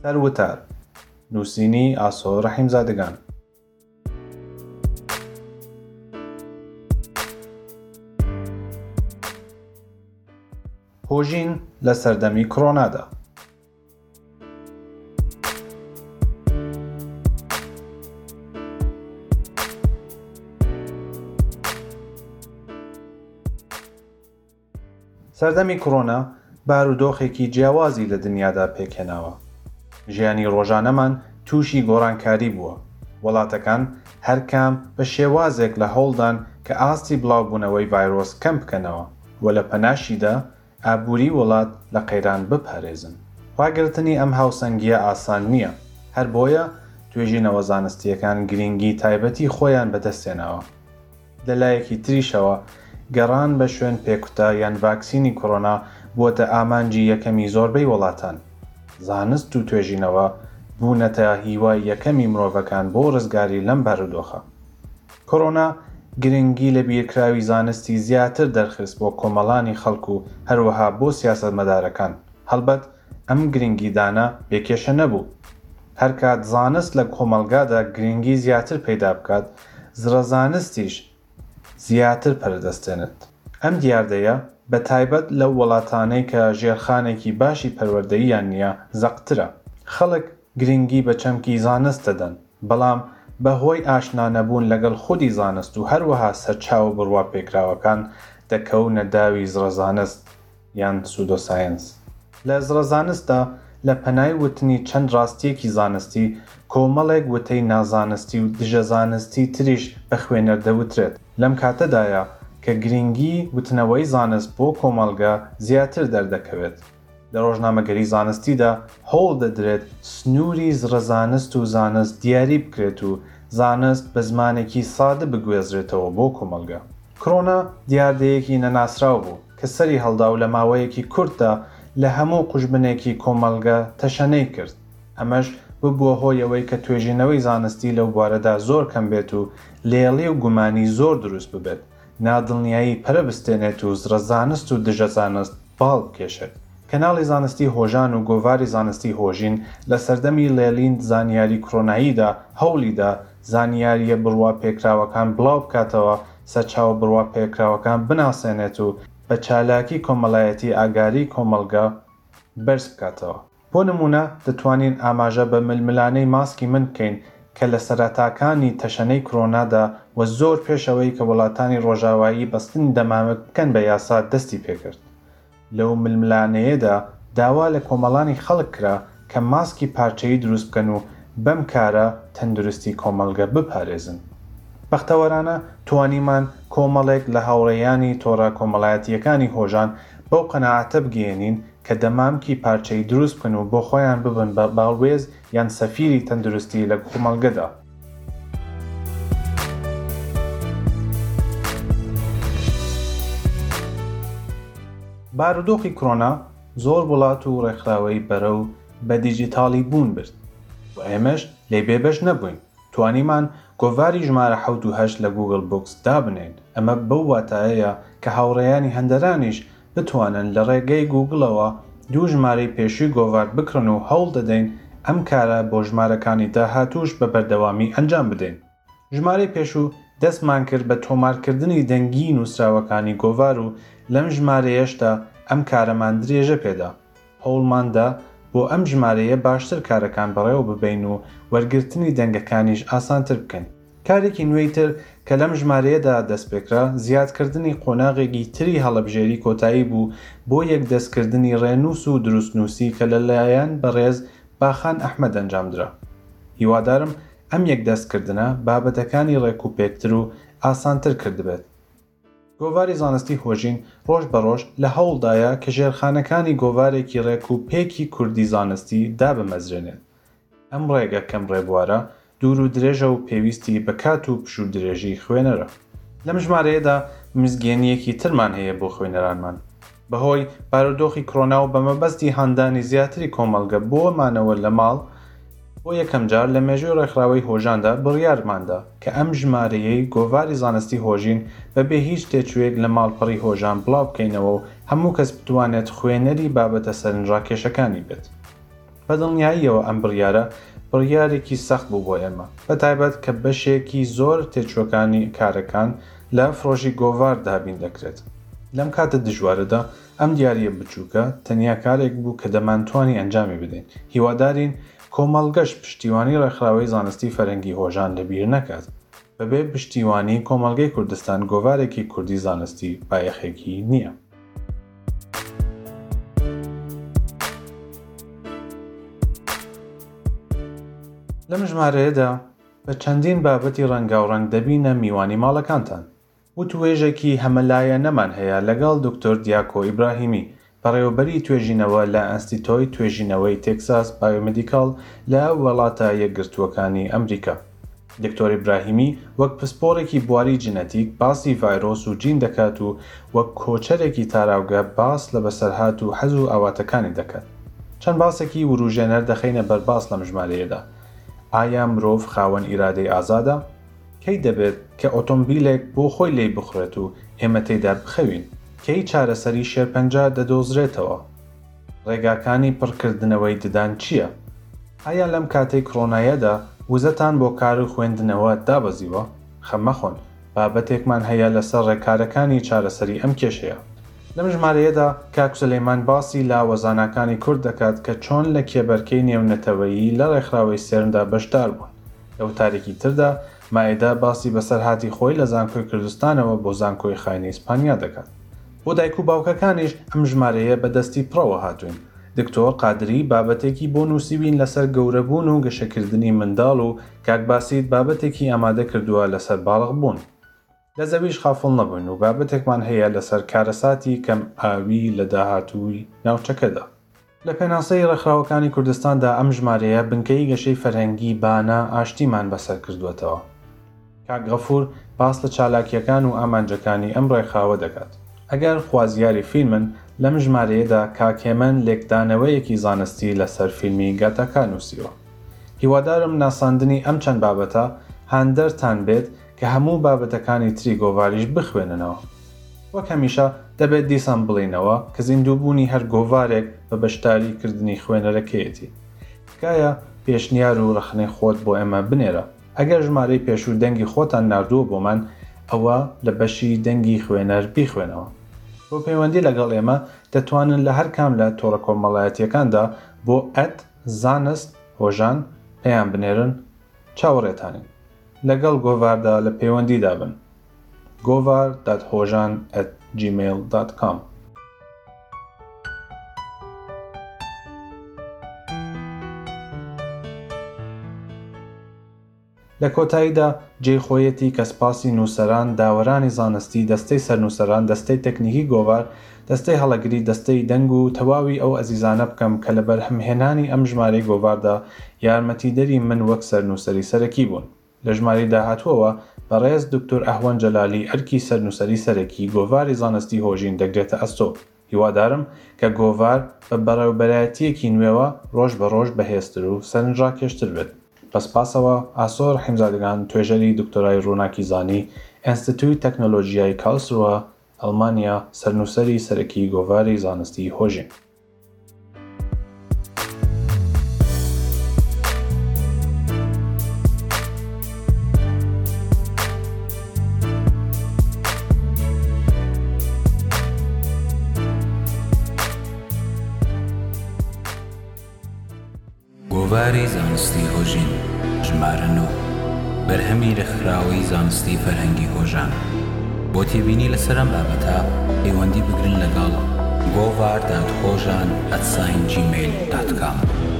سەروتار نووسینی ئاسۆ ڕەحیمزادگان. هۆژین لە سەردەمی کۆرۆنادا. سەردەمی کۆرۆنا بارودۆخێکی جیاوازی لە دنیادا پێکهێناوە. ژیانی ڕۆژانەمان تووشی گۆڕانکاری بووە. وڵاتەکان هەرکام بە شێوازێک لە هەوڵدان کە ئاستی بڵاوبوونەوەی ڤایرۆس کەم بکەنەوە و لە پەناشیدا ئابووری وڵات لە قەیران بپارێزن. ڕاگررتنی ئەم هاوسەنگیە ئاسان نییە، هەر بۆیە توێژینەوە زانستیەکان گرنگی تایبەتی خۆیان بەدەستێنەوە. لەلایەکی تریشەوە گەڕان بە شوێن پێکوتە یان ڤاکسینی کۆرۆنا بووەتە ئامانجی یەکەمی زۆربەی وڵاتان. زانست و توێژینەوە بوونەتە هیوای یەکەمی مرۆڤەکان بۆ ڕزگاری لەم بارودۆخە. کۆرۆنا گرنگی لە بیرکراوی زانستی زیاتر دەرخست بۆ کۆمەڵانی خەڵک و هەروەها بۆ سیاسەتمەدارەکان. هەڵبەت ئەم گرنگیدانە بێکێشە نەبوو. هەرکات زانست لە کۆمەلگادا گرنگی زیاتر پەیدا بکات، زرەزانستیش زیاتر پەردەستێنێت. ئەم دیاردەیە بە تایبەت لەو وڵاتانەی کە ژێرخانێکی باشی پەروەردەییان نییە زەقترە. خەڵک گرنگی بە چەمکی زانست دەدەن، بەڵام بەهۆی ئاشنانەبوون لەگەڵ خودی زانست و هەروەها سەرچاو بڕوا پێکراوەکان دەکەونە داوی زرەزانست یان سودۆساینس. لە زرەزانستدا لە پەنای وتنی چەند ڕاستیەکی زانستی کۆمەڵێک وتەی نازانستی و دژەزانستی تریش بە خوێنەر دەوترێت. لەم کاتەدایە کە گرنگی وتنەوەی زانست بۆ کۆمەڵگە زیاتر دەردەکەوێت. لە ڕۆژنامەگەری زانستیدا هەوڵ دەدرێت سنووری زرەزانست و زانست دیاری بکرێت و زانست بە زمانێکی سادە بگوێزرێتەوە بۆ کۆمەڵگە. کۆرۆنا دیاردەیەکی نەناسراو بوو کە سەری هەڵدا و لە ماوەیەکی کورتدا لە هەموو قوژبنێکی کۆمەڵگە تەشەنەی کرد. ئەمەش ببووە هۆیەوەی کە توێژینەوەی زانستی لەو بوارەدا زۆر کەم بێت و لێڵی و گومانی زۆر دروست ببێت، نادڵنیایی پەرە بستێنێت و زرەزانست و دژەزانست باڵ بکێشێت. کەناڵی زانستی هۆژان و گۆڤاری زانستی هۆژین لە سەردەمی لێڵین زانیاری کۆرۆناییدا هەوڵیدا زانیاریە بڕوا پێکراوەکان بڵاو بکاتەوە، سەرچاوە بڕوا پێکراوەکان بناسێنێت و بە چالاکی کۆمەڵایەتی ئاگاری کۆمەڵگە بەرز بکاتەوە. بۆ نمونە دەتوانین ئاماژە بە ململانەی ماسکی من بکەین کە لە سەرەتاکانی تەشەنەی کۆرۆنادا و زۆر پێشەوەی کە وڵاتانی ڕۆژاوایی بەستنی دەمامک بکەن بە یاسا دەستی پێکرد. لەو ململانەیەدا داوا لە کۆمەڵانی خەڵک کرا کە ماسکی پارچەیی دروست بکەن و بەم کارە تەندروستی کۆمەڵگە بپارێزن. بەختەوەرانە توانیمان کۆمەڵێک لە هاوڕێیانی تۆڕە کۆمەڵایەتیەکانی هۆژان بەو قەناعەتە بگەێنین کە دەمامکی پارچەی دروست بکەن و بۆ خۆیان ببن بە باڵوێز یان سەفیری تەندروستی لە کۆمەڵگەدا. بارودۆخی کۆرۆنا زۆر وڵات و ڕێکخراوەی بەرەو بە دیجیتاڵی بوون برد و ئێمەش لێ بێبەش نەبووین. توانیمان گۆڤاری ژمارە 7 و 8 لە گوگل بوکس دابنێن. ئەمە بەو واتایەیە کە هاوڕێیانی هەندەرانیش بتوانن لە ڕێگەی گوگڵەوە دوو ژمارەی پێشووی گۆڤار بکڕن و هەوڵ دەدەین ئەم کارە بۆ ژمارەکانی داهاتووش بە بەردەوامی ئەنجام بدەین. ژمارەی پێشوو دەستمان کرد بە تۆمارکردنی دەنگی نووسراوەکانی گۆڤار و لەم ژمارەیەشدا ئەم کارەمان درێژە پێدا. هەوڵماندا بۆ ئەم ژمارەیە باشتر کارەکان بەڕێوە ببین و وەرگرتنی دەنگەکانیش ئاسانتر بکەین. کارێکی نوێیتر کە لەم ژمارەیەدا دەستپێکرا زیادکردنی قۆناغێکی تری هەڵەبژێری کۆتایی بوو بۆ یەکدەستکردنی ڕێنووس و دروستنووسی کە لەلایەن بەڕێز باخان ئەحمەد ئەنجامدرا. هیوادارم ئەم یەکدەستکردنە بابەتەکانی ڕێکوپێکتر و ئاسانتر کردبێت. گۆڤاری زانستی هۆژین ڕۆژ بە ڕۆژ لە هەوڵدایە کە ژێرخانەکانی گۆڤارێکی ڕێکوپێکی کوردی زانستی دابمەزرێنێت. ئەم ڕێگە کەم ڕێبوارە دوور و درێژە و پێویستی بە کات و پشوو درێژی خوێنەرە. لەم ژمارەیەدا مزگەێنیەکی ترمان هەیە بۆ خوێنەرانمان. بەهۆی بارودۆخی کۆرۆنا و بەمەبەستی هەندانی زیاتری کۆمەڵگە بۆمانەوە لە ماڵ بۆ یەکەم جار لە مێژووی ڕێکخراوەی هۆژاندا بڕیارماندا کە ئەم ژمارەیەی گۆڤاری زانستی هۆژین بەبێ هیچ تێچوویەک لە ماڵپەڕی هۆژان بڵاو بکەینەوە و هەموو کەس بتوانێت خوێنەری بابەتە سەرنجڕاکێشەکانی بێت. بەدڵنیاییەوە ئەم بڕیارە بڕیارێکی سەخت بوو بۆ ئێمە، بەتایبەت کە بەشێکی زۆر تێچووەکانی کارەکان لە فرۆژی گۆڤار دابین دەکرێت. لەم کاتە دژوارەدا ئەم دیاریە بچووکە تەنیا کارێک بوو کە دەمانتوانی ئەنجامی بدەین. هیوادارین کۆمەڵگەش پشتیوانی ڕێکخراوەی زانستی فەرەنگی هۆژان لەبیر نەکات. بەبێ پشتیوانی کۆمەڵگەی کوردستان گۆڤارێکی کوردی زانستی بایەخێکی نییە. لەم ژمارەیەدا بە چەندین بابەتی ڕەنگاوڕەنگ دەبینە میوانی ماڵەکانتان. وتوێژێکی هەمەلایە نەمان هەیە لەگەڵ دکتۆر دیاکۆ ئیبراهیمی، بەڕێوەبەری توێژینەوە لە ئەنستیتۆی توێژینەوەی تێکساس بایۆمێدیکال لە وڵاتە یەکگرتووەکانی ئەمریکا. دکتۆر ئیبراهیمی وەک پسپۆڕێکی بواری جنەتیک باسی ڤایرۆس و جین دەکات و وەک کۆچەرێکی تاراوگە باس لە بەسەرهات و حەز و ئاواتەکانی دەکات. چەند باسێکی وروژێنەر دەخینە بەرباس لەم ژمارەیەدا. ئایا مرۆڤ خاوەن ئیرادەی ئازادە؟ کەی دەبێت کە ئۆتۆمبیلێک بۆ خۆی لێی بخڕێت و ئێمە تێیدا بخەوین؟ کەی چارەسەری شێرپەنجە دەدۆزرێتەوە؟ ڕێگاکانی پڕکردنەوەی ددان چییە؟ ئایا لەم کاتەی کڕۆنایەدا وزەتان بۆ کار و خوێندنەوە دابەزیوە؟ خەممەخۆن، بابەتێکمان هەیە لەسەر ڕێکارەکانی چارەسەری ئەم کێشەیە. لەم ژمارەیەدا کاک سولەیمان باسی لاوەزانەکانی کورد دەکات کە چۆن لە کێبەرکەی نێونەتەوەیی لە ڕێکخراوەی سێرمدا بەشدار بوون. لەو تارێکی تردا مایەدا باسی بەسەرهاتی خۆی لە زانکۆی کوردستانەوە بۆ زانکۆی خاینی ئیسپانیا دەکات. بۆ دایک و باوکەکانیش ئەم ژمارەیە بەدەستی پڕەوە هاتوین. دکتۆر قادری بابەتێکی بۆ نووسیبین لەسەر گەورەبوون و گەشەکردنی منداڵ و کاک باسیت بابەتێکی ئامادە کردووە لەسەر باڵغ بوون. لە زەویش خافڵ نەبووین و بابەتێکمان هەیە لەسەر کارەساتی کەم ئاوی لە داهاتووی ناوچەکەدا. لە پێناسەی ڕێکخراوەکانی کوردستاندا ئەم ژمارەیە بنکەی گەشەی فەرهەنگی بانە ئاشتیمان بەسەر کردووەتەوە. کاک غەفور باس لە چالاکیەکان و ئامانجەکانی ئەم ڕێکخراوە دەکات. ئەگەر خوازیاری فیلمن لەم ژمارەیەدا کاکێمەن لێکدانەوەیەکی زانستی لەسەر فیلمی گاتاکە نووسیوە. هیوادارم ناساندنی ئەم چەند بابەتە هاندەرتان بێت کە هەموو بابەتەکانی تری گۆڤاریش بخوێننەوە. وەک هەمیشە دەبێت دیسان بڵینەوە کە زیندووبوونی هەر گۆڤارێک بە بەشداریکردنی خوێنەرەکەیەتی. تکایە پێشنیار و ڕخنەی خۆت بۆ ئێمە بنێرە. ئەگەر ژمارەی پێشوو دەنگی خۆتان ناردووە بۆمان، ئەوە لە بەشی دەنگی خوێنەر بیخوێنەوە. بۆ پەیوەندی لەگەڵ ئێمە دەتوانن لە هەر کام لە تۆڕە کۆمەڵایەتیەکاندا بۆ @زانست هۆژان پێیان بنێرن چاوەڕێتانین. لەگەڵ گۆڤاردا لە پەیوەندیدا بن. govar.hojan@gmail.com لە کۆتاییدا جێخۆیەتی کەسپاسی نووسەران، داوەرانی زانستی، دەستەی سەرنووسەران، دەستەی تەکنیکی گۆڤار، دەستەی هەڵەگری، دەستەی دەنگ و تەواوی ئەو ئەزیزانە بکەم کە لە بەرهەمهێنانی ئەم ژمارەی گۆڤاردا یارمەتیدەری من وەک سەرنووسەری سەرەکی بوون. لە ژمارەی داهاتووەوە بەڕێز دکتۆر ئەحوەن جەلالی ئەرکی سەرنووسەری سەرەکی گۆڤاری زانستی هۆژین دەگرێتە ئەستۆ. هیوادارم کە گۆڤار بە بەڕێوەبەرایەتیەکی نوێوە ڕۆژ بە ڕۆژ بەهێزتر و سەرنجڕاکێشتر بێت. پسپاسەوە ئاسۆر حیمزادگان، توێژەری دکتۆرای ڕووناکی زانی، ئینستیتووی تەکنۆلۆژیای کارلسروە، ئەڵمانیا، سەرنووسەری سەرەکی گۆڤاری زانستی هۆژین. گۆڤاری زانستی هۆژین ژمارە 9 بەرهەمی ڕێکخراوەی زانستی فەرهەنگی هۆژان. بۆ تێبینی لەسەر ئەم بابەتە پەیوەندی بگرن لەگەڵ govar.hojan@gmail.com